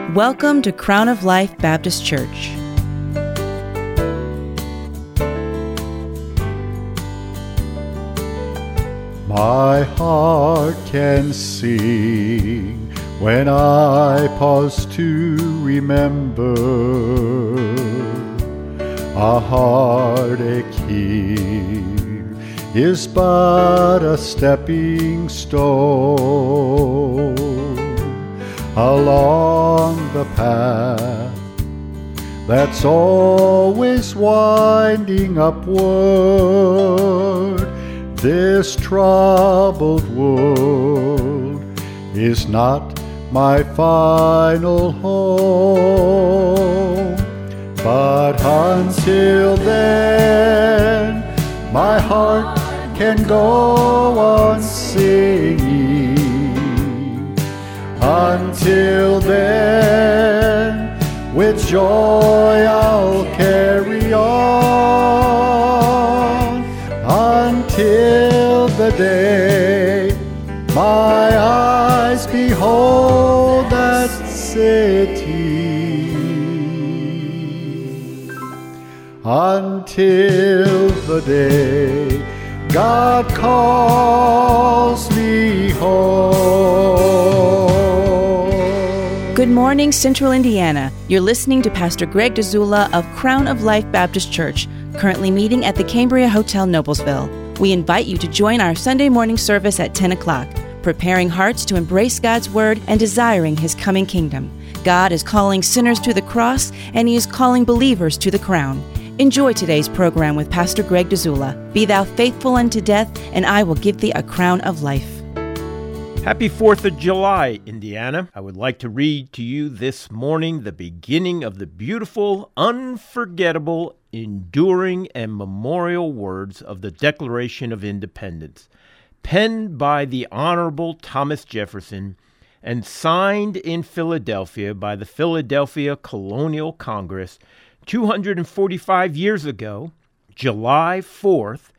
Welcome to Crown of Life Baptist Church. My heart can sing when I pause to remember a heartache here is but a stepping stone along the path that's always winding upward. This troubled world is not my final home, but until then, my heart can go on singing. Until then, with joy I'll carry on, until the day my eyes behold that city. Until the day God calls me home. Good morning, Central Indiana. You're listening to Pastor Greg Dzula of Crown of Life Baptist Church, currently meeting at the Cambria Hotel, Noblesville. We invite you to join our Sunday morning service at 10 o'clock, preparing hearts to embrace God's Word and desiring His coming kingdom. God is calling sinners to the cross, and He is calling believers to the crown. Enjoy today's program with Pastor Greg Dzula. Be thou faithful unto death, and I will give thee a crown of life. Happy 4th of July, Indiana. I would like to read to you this morning the beginning of the beautiful, unforgettable, enduring, and memorial words of the Declaration of Independence, penned by the Honorable Thomas Jefferson and signed in Philadelphia by the Philadelphia Colonial Congress 245 years ago, July 4th,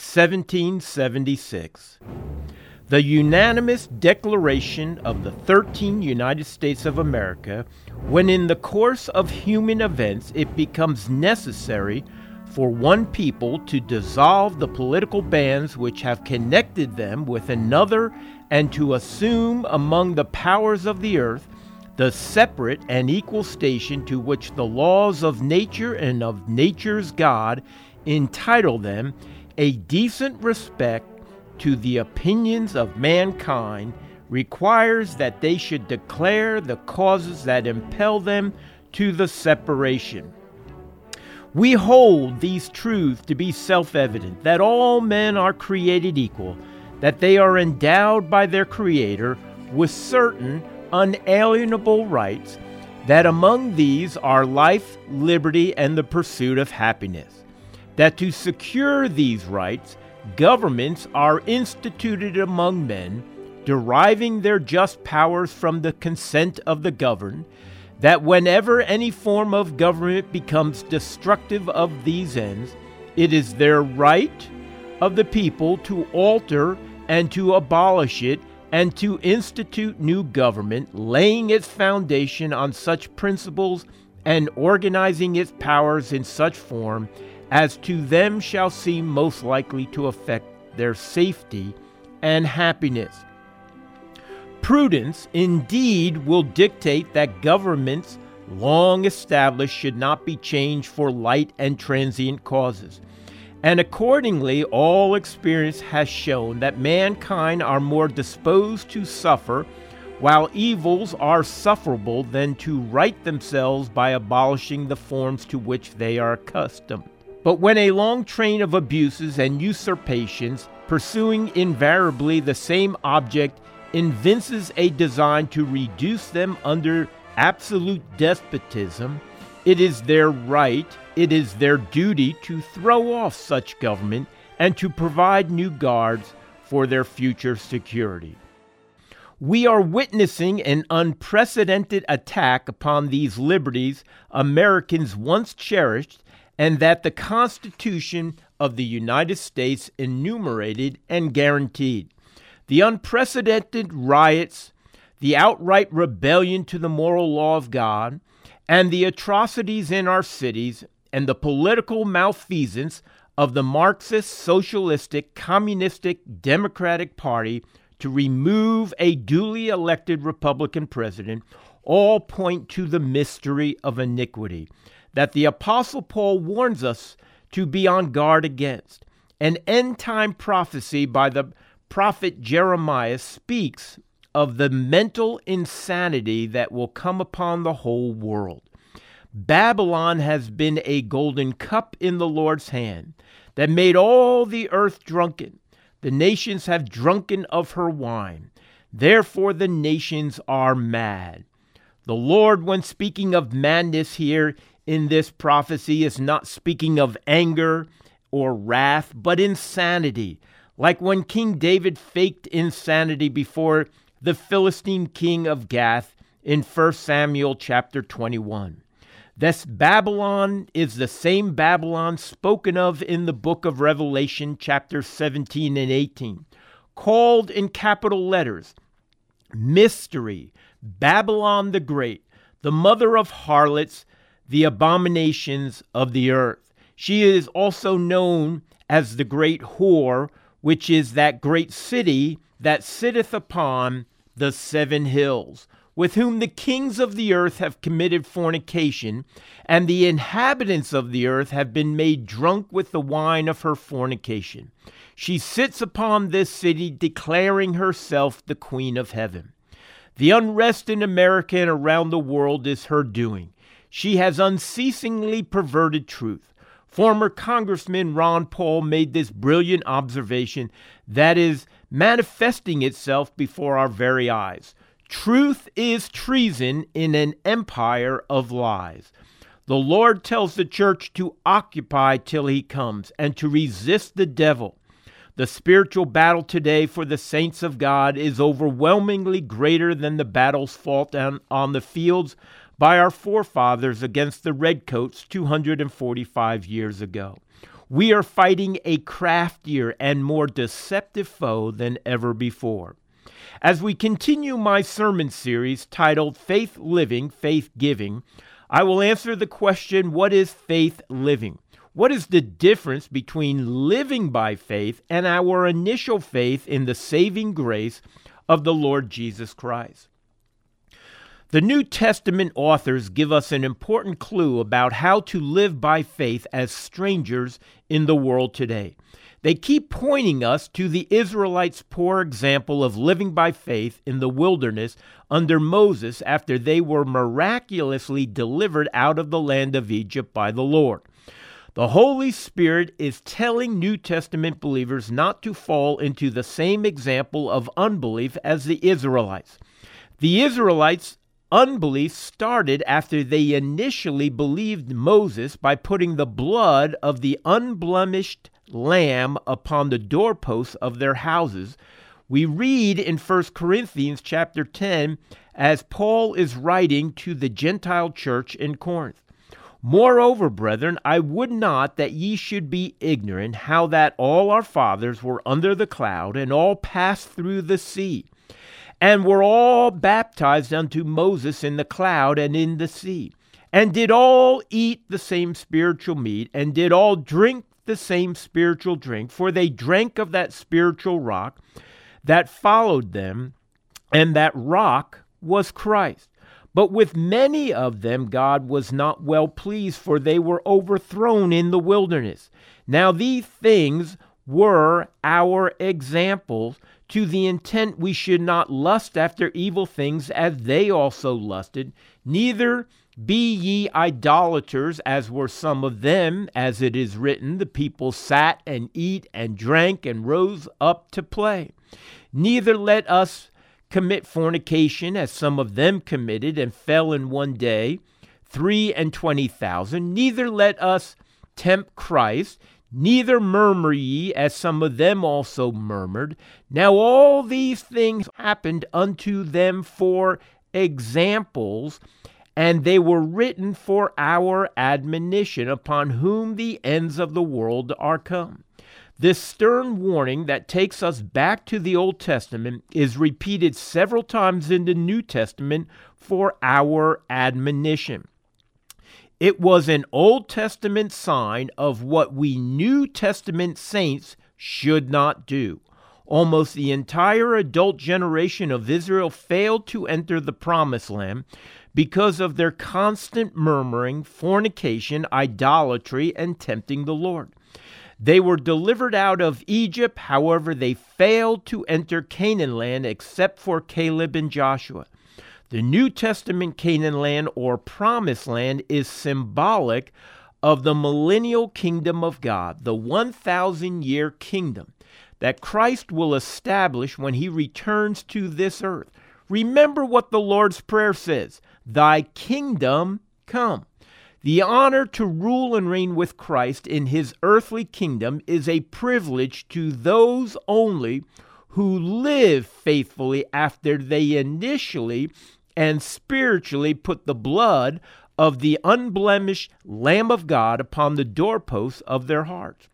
1776. The unanimous declaration of the 13 United States of America, when in the course of human events it becomes necessary for one people to dissolve the political bands which have connected them with another and to assume among the powers of the earth the separate and equal station to which the laws of nature and of nature's God entitle them, a decent respect to the opinions of mankind requires that they should declare the causes that impel them to the separation. We hold these truths to be self-evident, that all men are created equal, that they are endowed by their Creator with certain unalienable rights, that among these are life, liberty, and the pursuit of happiness, that to secure these rights, governments are instituted among men, deriving their just powers from the consent of the governed, that whenever any form of government becomes destructive of these ends, it is their right of the people to alter and to abolish it and to institute new government, laying its foundation on such principles and organizing its powers in such form as to them shall seem most likely to affect their safety and happiness. Prudence, indeed, will dictate that governments long established should not be changed for light and transient causes. And accordingly, all experience has shown that mankind are more disposed to suffer, while evils are sufferable, than to right themselves by abolishing the forms to which they are accustomed. But when a long train of abuses and usurpations, pursuing invariably the same object, evinces a design to reduce them under absolute despotism, it is their right, it is their duty to throw off such government and to provide new guards for their future security. We are witnessing an unprecedented attack upon these liberties Americans once cherished, and that the Constitution of the United States enumerated and guaranteed. The unprecedented riots, the outright rebellion to the moral law of God, and the atrocities in our cities, and the political malfeasance of the Marxist, socialistic, communistic, Democratic Party to remove a duly elected Republican president, all point to the mystery of iniquity that the Apostle Paul warns us to be on guard against. An end-time prophecy by the prophet Jeremiah speaks of the mental insanity that will come upon the whole world. Babylon has been a golden cup in the Lord's hand that made all the earth drunken. The nations have drunken of her wine. Therefore the nations are mad. The Lord, when speaking of madness here in this prophecy, is not speaking of anger or wrath, but insanity, like when King David faked insanity before the Philistine king of Gath in 1 Samuel chapter 21. This Babylon is the same Babylon spoken of in the book of Revelation chapters 17 and 18, called in capital letters, Mystery, Babylon the Great, the mother of harlots, the abominations of the earth. She is also known as the great whore, which is that great city that sitteth upon the 7 hills, with whom the kings of the earth have committed fornication, and the inhabitants of the earth have been made drunk with the wine of her fornication. She sits upon this city, declaring herself the queen of heaven. The unrest in America and around the world is her doing. She has unceasingly perverted truth. Former Congressman Ron Paul made this brilliant observation that is manifesting itself before our very eyes. Truth is treason in an empire of lies. The Lord tells the church to occupy till he comes and to resist the devil. The spiritual battle today for the saints of God is overwhelmingly greater than the battles fought on the fields by our forefathers against the redcoats 245 years ago. We are fighting a craftier and more deceptive foe than ever before. As we continue my sermon series titled Faith Living, Faith Giving, I will answer the question, what is faith living? What is the difference between living by faith and our initial faith in the saving grace of the Lord Jesus Christ? The New Testament authors give us an important clue about how to live by faith as strangers in the world today. They keep pointing us to the Israelites' poor example of living by faith in the wilderness under Moses after they were miraculously delivered out of the land of Egypt by the Lord. The Holy Spirit is telling New Testament believers not to fall into the same example of unbelief as the Israelites. The Israelites' unbelief started after they initially believed Moses by putting the blood of the unblemished lamb upon the doorposts of their houses. We read in 1 Corinthians chapter 10 as Paul is writing to the Gentile church in Corinth. Moreover, brethren, I would not that ye should be ignorant how that all our fathers were under the cloud, and all passed through the sea, and were all baptized unto Moses in the cloud and in the sea, and did all eat the same spiritual meat, and did all drink the same spiritual drink, for they drank of that spiritual rock that followed them, and that rock was Christ. But with many of them God was not well pleased, for they were overthrown in the wilderness. Now these things were our examples, to the intent we should not lust after evil things as they also lusted. Neither be ye idolaters, as were some of them, as it is written, the people sat and eat and drank and rose up to play. Neither let us commit fornication, as some of them committed and fell in one day, 23,000. Neither let us tempt Christ, neither murmur ye, as some of them also murmured. Now all these things happened unto them for examples, and they were written for our admonition, upon whom the ends of the world are come. This stern warning that takes us back to the Old Testament is repeated several times in the New Testament for our admonition. It was an Old Testament sign of what we New Testament saints should not do. Almost the entire adult generation of Israel failed to enter the Promised Land because of their constant murmuring, fornication, idolatry, and tempting the Lord. They were delivered out of Egypt, however, they failed to enter Canaan land except for Caleb and Joshua. The New Testament Canaan land or Promised Land is symbolic of the millennial kingdom of God, the 1,000-year kingdom that Christ will establish when he returns to this earth. Remember what the Lord's Prayer says, "Thy kingdom come." The honor to rule and reign with Christ in his earthly kingdom is a privilege to those only who live faithfully after they initially and spiritually put the blood of the unblemished Lamb of God upon the doorposts of their hearts.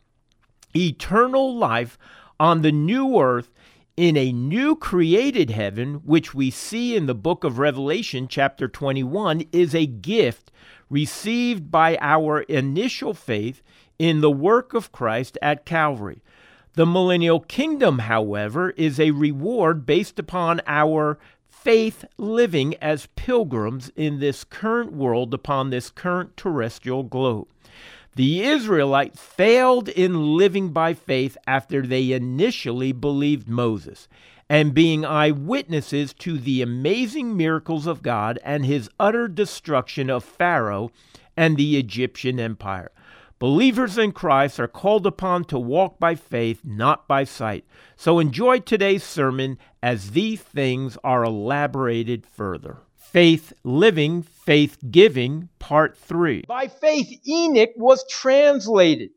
Eternal life on the new earth in a new created heaven, which we see in the book of Revelation chapter 21, is a gift received by our initial faith in the work of Christ at Calvary. The millennial kingdom, however, is a reward based upon our faith living as pilgrims in this current world upon this current terrestrial globe. The Israelites failed in living by faith after they initially believed Moses and being eyewitnesses to the amazing miracles of God and his utter destruction of Pharaoh and the Egyptian empire. Believers in Christ are called upon to walk by faith, not by sight. So enjoy today's sermon as these things are elaborated further. Faith living, faith giving, part 3. By faith Enoch was translated,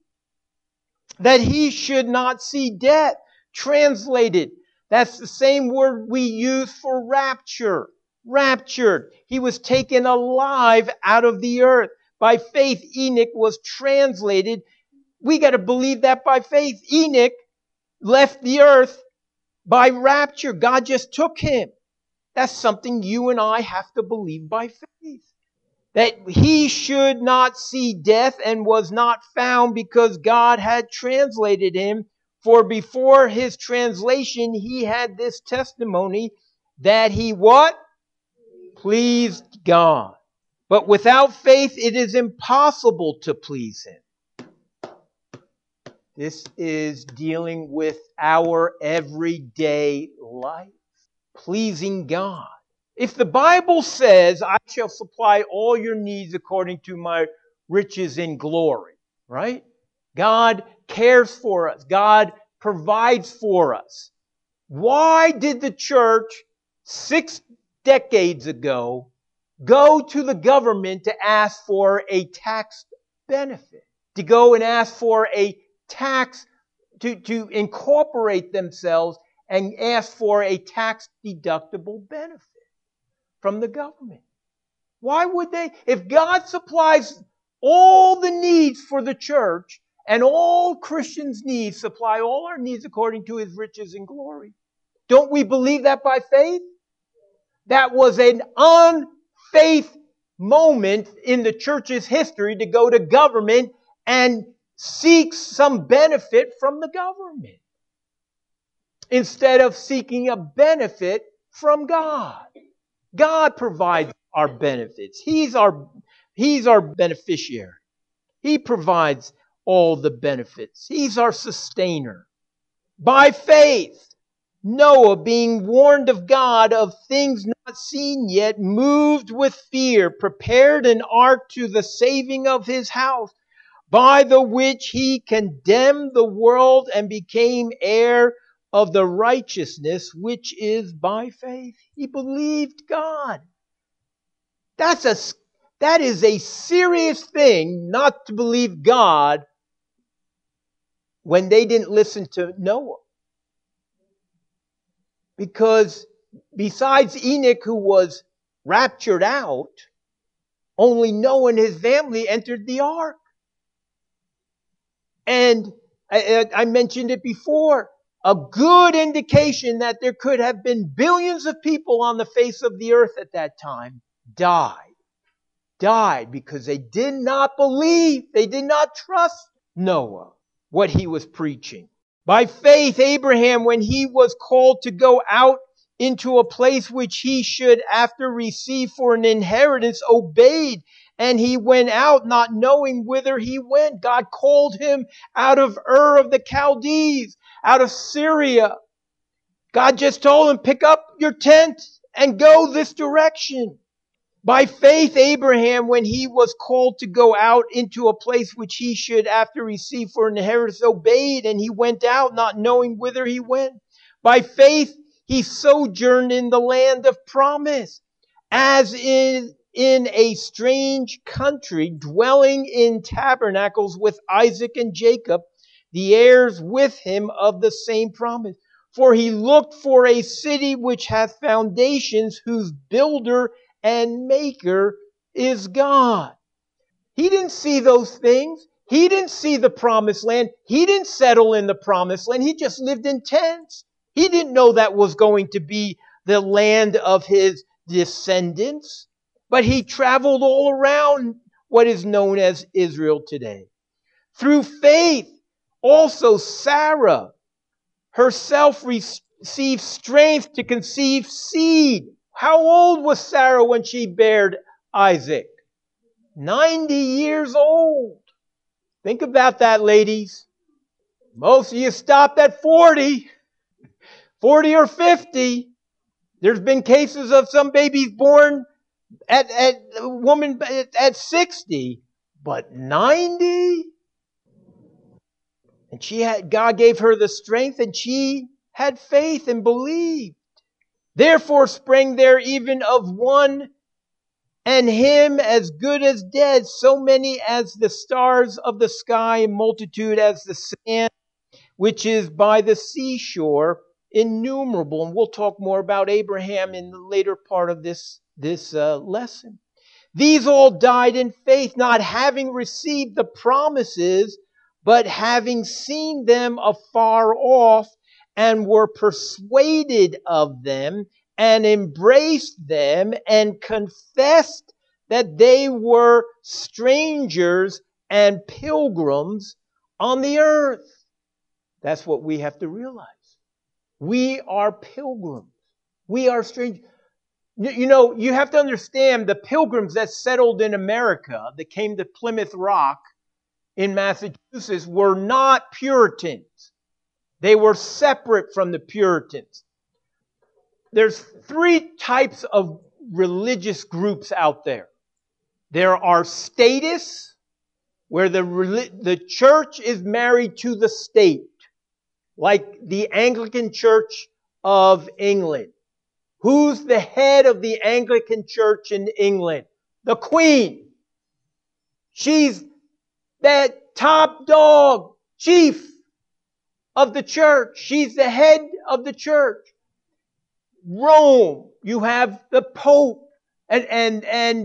that he should not see death. Translated. That's the same word we use for rapture. Raptured. He was taken alive out of the earth. By faith Enoch was translated. We got to believe that by faith. Enoch left the earth by rapture. God just took him. That's something you and I have to believe by faith. That he should not see death and was not found because God had translated him. For before his translation, he had this testimony that he what? Pleased God. But without faith, it is impossible to please him. This is dealing with our everyday life. Pleasing God. If the Bible says, I shall supply all your needs according to my riches in glory, right? God cares for us. God provides for us. Why did the church 6 decades ago go to the government to ask for a tax benefit? To go and ask for a tax, to incorporate themselves and ask for a tax-deductible benefit from the government. Why would they? If God supplies all the needs for the church and all Christians' needs, supply all our needs according to his riches and glory, don't we believe that by faith? That was an unfaith moment in the church's history to go to government and seek some benefit from the government, instead of seeking a benefit from God. God provides our benefits. He's our beneficiary. He provides all the benefits. He's our sustainer. By faith, Noah, being warned of God of things not seen yet, moved with fear, prepared an ark to the saving of his house, by the which he condemned the world and became heir of the righteousness which is by faith. He believed God. That is a serious thing not to believe God when they didn't listen to Noah. Because besides Enoch, who was raptured out, only Noah and his family entered the ark. And I mentioned it before. A good indication that there could have been billions of people on the face of the earth at that time died because they did not believe, they did not trust Noah, what he was preaching. By faith, Abraham, when he was called to go out into a place which he should after receive for an inheritance, obeyed, and he went out not knowing whither he went. God called him out of Ur of the Chaldees, out of Syria. God just told him, pick up your tent and go this direction. By faith, Abraham, when he was called to go out into a place which he should after receive for an inheritance, obeyed, and he went out not knowing whither he went. By faith, he sojourned in the land of promise, as in a strange country, dwelling in tabernacles with Isaac and Jacob, the heirs with him of the same promise. For he looked for a city which hath foundations, whose builder and maker is God. He didn't see those things. He didn't see the promised land. He didn't settle in the promised land. He just lived in tents. He didn't know that was going to be the land of his descendants. But he traveled all around what is known as Israel today. Through faith, also Sarah herself received strength to conceive seed. How old was Sarah when she bare Isaac? 90 years old. Think about that, ladies. Most of you stopped at 40 or 50. There's been cases of some babies born at a woman at 60, but 90? And God gave her the strength, and she had faith and believed. Therefore sprang there even of one, and him as good as dead, so many as the stars of the sky, and multitude as the sand which is by the seashore, innumerable. And we'll talk more about Abraham in the later part of this lesson. These all died in faith, not having received the promises, but having seen them afar off, and were persuaded of them, and embraced them, and confessed that they were strangers and pilgrims on the earth. That's what we have to realize. We are pilgrims. We are strangers. You know, you have to understand the pilgrims that settled in America, that came to Plymouth Rock in Massachusetts, were not Puritans. They were separate from the Puritans. There's three types of religious groups out there. There are statists, where the church is married to the state, like the Anglican Church of England. Who's the head of the Anglican Church in England? The Queen. She's that top dog, chief of the church. She's the head of the church. Rome, you have the Pope, and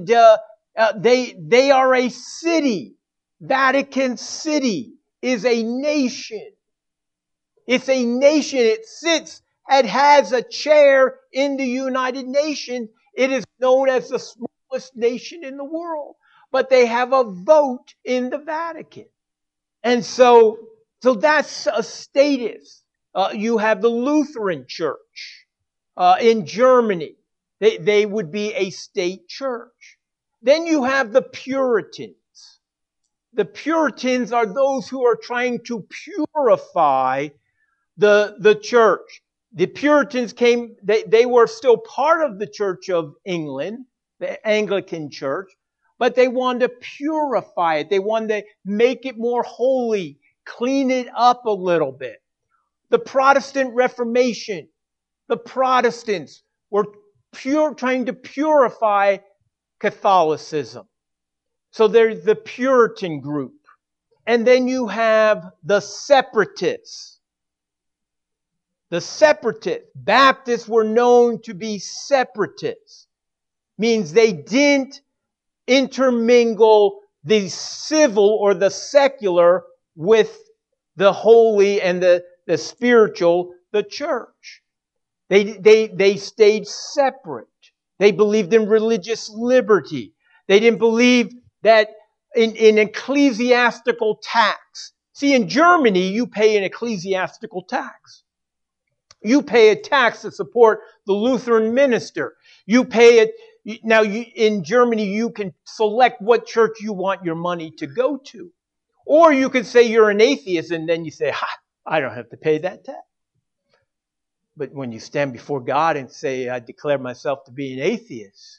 they are a city. Vatican City is a nation. It's a nation. It sits and has a chair in the United Nations. It is known as the smallest nation in the world, but they have a vote in the Vatican. And so that's a status. You have the Lutheran Church in Germany. They would be a state church. Then you have the Puritans. The Puritans are those who are trying to purify the church. The Puritans they were still part of the Church of England, the Anglican Church, but they wanted to purify it. They wanted to make it more holy, clean it up a little bit. The Protestant Reformation, the Protestants were trying to purify Catholicism. So there's the Puritan group. And then you have the Separatists. The Separatists. Baptists were known to be separatists. Means they didn't intermingle the civil or the secular with the holy and the spiritual, the church. They stayed separate. They believed in religious liberty. They didn't believe that in ecclesiastical tax. See, in Germany, you pay an ecclesiastical tax. You pay a tax to support the Lutheran minister. You pay it. Now, in Germany, you can select what church you want your money to go to. Or you could say you're an atheist, and then you say, I don't have to pay that tax. But when you stand before God and say, I declare myself to be an atheist.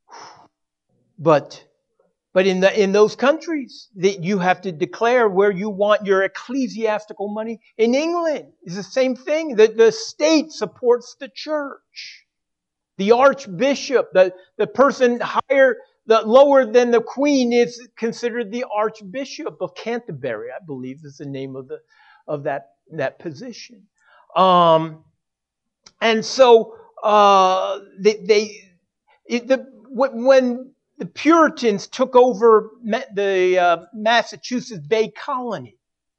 But in those countries, that you have to declare where you want your ecclesiastical money. In England, it's the same thing. The state supports the church. The archbishop, the person lower than the queen, is considered the Archbishop of Canterbury, I believe is the name of that position. And so when the Puritans took over the Massachusetts Bay Colony,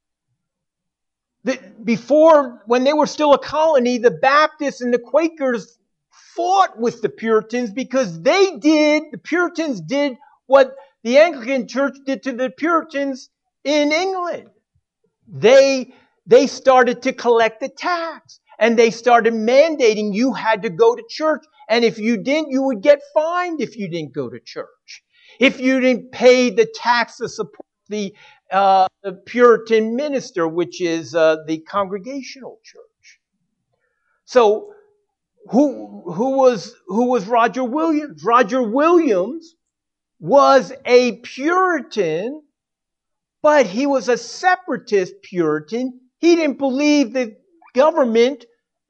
when they were still a colony, the Baptists and the Quakers fought with the Puritans because the Puritans did what the Anglican Church did to the Puritans in England. They started to collect the tax, and they started mandating you had to go to church. And if you didn't, you would get fined if you didn't go to church. If you didn't pay the tax to support the Puritan minister, which is the Congregational Church. So who was Roger Williams? Roger Williams was a Puritan, but he was a separatist Puritan. He didn't believe the government,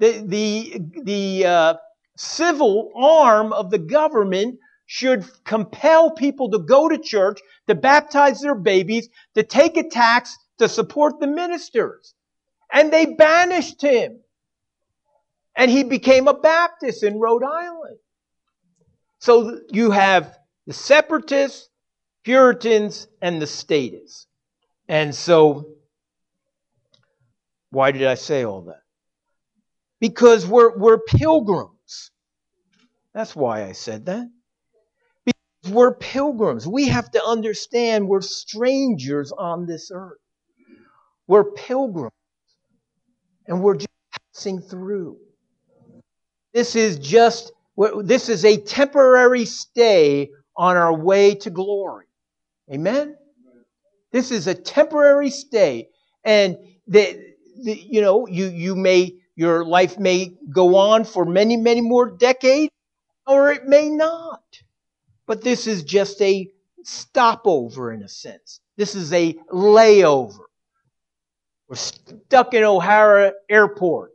the civil arm of the government, should compel people to go to church, to baptize their babies, to take a tax, to support the ministers. And they banished him. And he became a Baptist in Rhode Island. So you have the separatists, Puritans, and the statists. And so, why did I say all that? Because we're pilgrims. That's why I said that. Because we're pilgrims. We have to understand we're strangers on this earth. We're pilgrims. And we're just passing through. This is a temporary stay on our way to glory. Amen? This is a temporary stay. And your life may go on for many, many more decades, or it may not. But this is just a stopover in a sense. This is a layover. We're stuck in O'Hara Airport.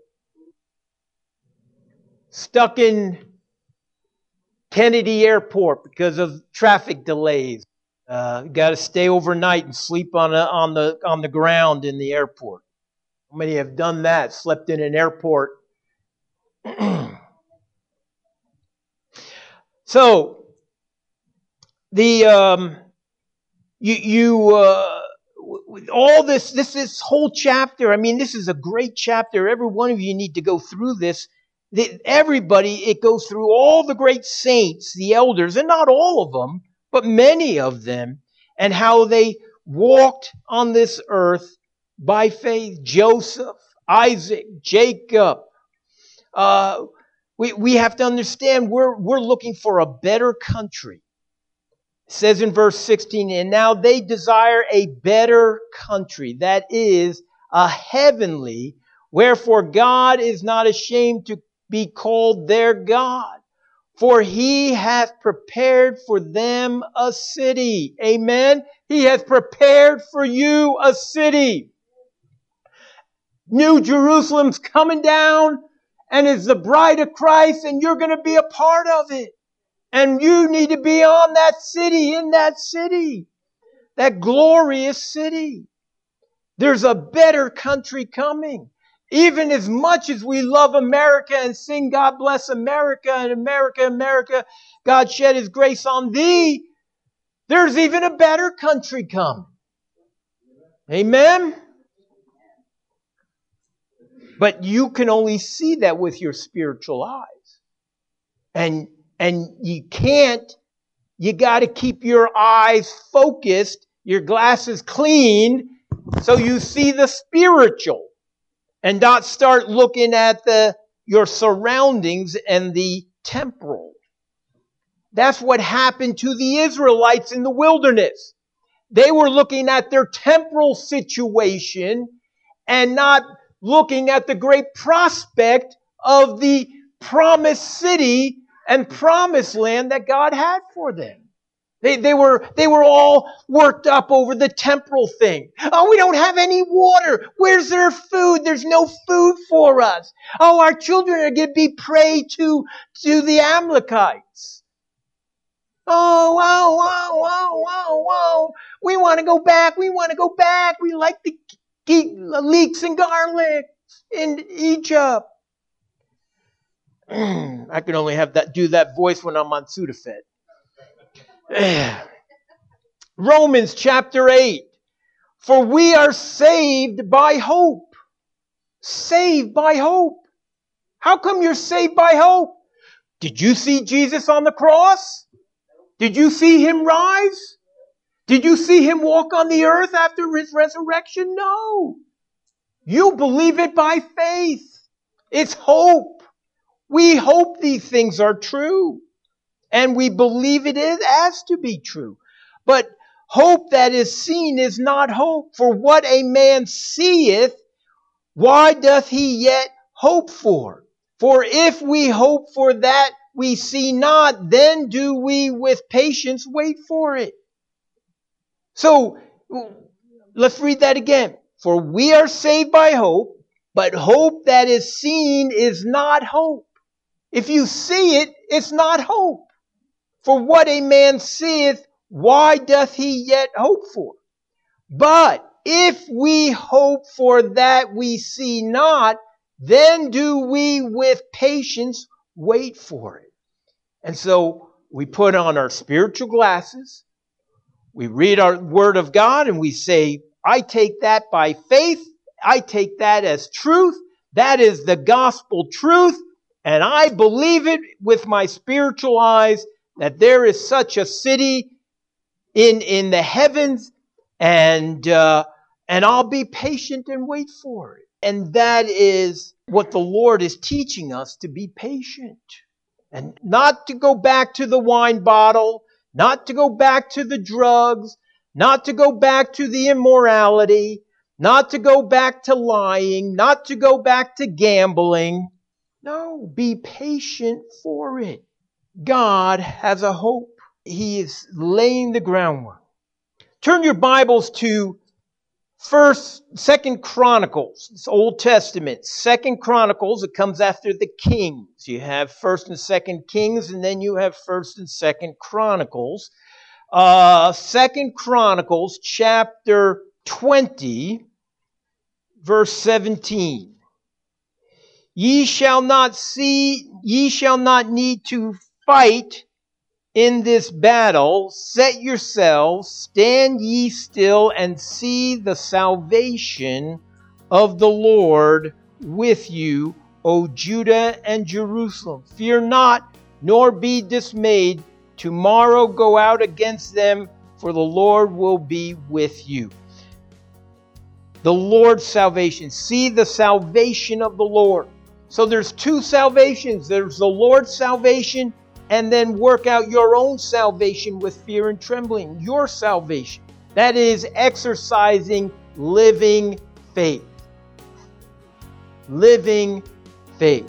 Stuck in Kennedy Airport because of traffic delays. Got to stay overnight and sleep on the ground in the airport. How many have done that? Slept in an airport. So all this whole chapter. I mean, this is a great chapter. Every one of you need to go through this. Everybody, it goes through all the great saints, the elders, and not all of them, but many of them, and how they walked on this earth by faith. Joseph, Isaac, Jacob. We have to understand we're looking for a better country. It says in verse 16, and now they desire a better country, that is, a heavenly, wherefore God is not ashamed to be called their God, for He hath prepared for them a city. Amen? He has prepared for you a city. New Jerusalem's coming down, and it's the bride of Christ, and you're going to be a part of it. And you need to be on that city, in that city, that glorious city. There's a better country coming. Even as much as we love America and sing God bless America and America, America, God shed His grace on thee, there's even a better country coming. Amen? But you can only see that with your spiritual eyes. And you can't, you got to keep your eyes focused, your glasses clean, so you see the spiritual and not start looking at your surroundings and the temporal. That's what happened to the Israelites in the wilderness. They were looking at their temporal situation and not looking at the great prospect of the promised city and promised land that God had for them. They were all worked up over the temporal thing. Oh, we don't have any water. Where's their food? There's no food for us. Oh, our children are going to be prey to the Amalekites. Oh. We want to go back. We like the leeks and garlic in Egypt. I can only do that voice when I'm on Sudafed. Romans chapter 8. For we are saved by hope. Saved by hope. How come you're saved by hope? Did you see Jesus on the cross? Did you see him rise? Did you see him walk on the earth after his resurrection? No. You believe it by faith. It's hope. We hope these things are true. And we believe it as to be true. But hope that is seen is not hope. For what a man seeth, why doth he yet hope for? For if we hope for that we see not, then do we with patience wait for it. So, let's read that again. For we are saved by hope, but hope that is seen is not hope. If you see it, it's not hope. For what a man seeth, why doth he yet hope for? But if we hope for that we see not, then do we with patience wait for it. And so we put on our spiritual glasses, we read our Word of God, and we say, I take that by faith, I take that as truth, that is the gospel truth, and I believe it with my spiritual eyes, that there is such a city in the heavens, and I'll be patient and wait for it. And that is what the Lord is teaching us, to be patient. And not to go back to the wine bottle, not to go back to the drugs, not to go back to the immorality, not to go back to lying, not to go back to gambling. No, be patient for it. God has a hope. He is laying the groundwork. Turn your Bibles to 2nd Chronicles. It's Old Testament. 2nd Chronicles, it comes after the Kings. You have 1st and 2nd Kings, and then you have 1st and 2nd Chronicles. 2nd Chronicles, chapter 20, verse 17. Ye shall not need to fight in this battle. Set yourselves, stand ye still, and see the salvation of the Lord with you, O Judah and Jerusalem. Fear not, nor be dismayed. Tomorrow go out against them, for the Lord will be with you. The Lord's salvation. See the salvation of the Lord. So there's two salvations. There's the Lord's salvation, and then work out your own salvation with fear and trembling. Your salvation. That is exercising living faith. Living faith.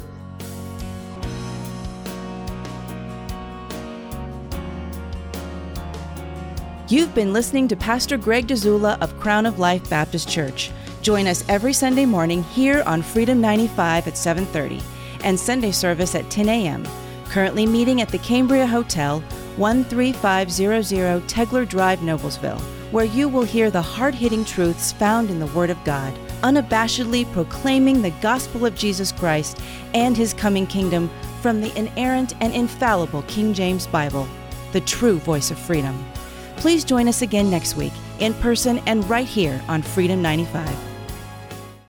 You've been listening to Pastor Greg Dzula of Crown of Life Baptist Church. Join us every Sunday morning here on Freedom 95 at 7:30 and Sunday service at 10 a.m. Currently meeting at the Cambria Hotel, 13500 Tegler Drive, Noblesville, where you will hear the hard-hitting truths found in the Word of God, unabashedly proclaiming the gospel of Jesus Christ and His coming kingdom from the inerrant and infallible King James Bible, the true voice of freedom. Please join us again next week, in person and right here on Freedom 95.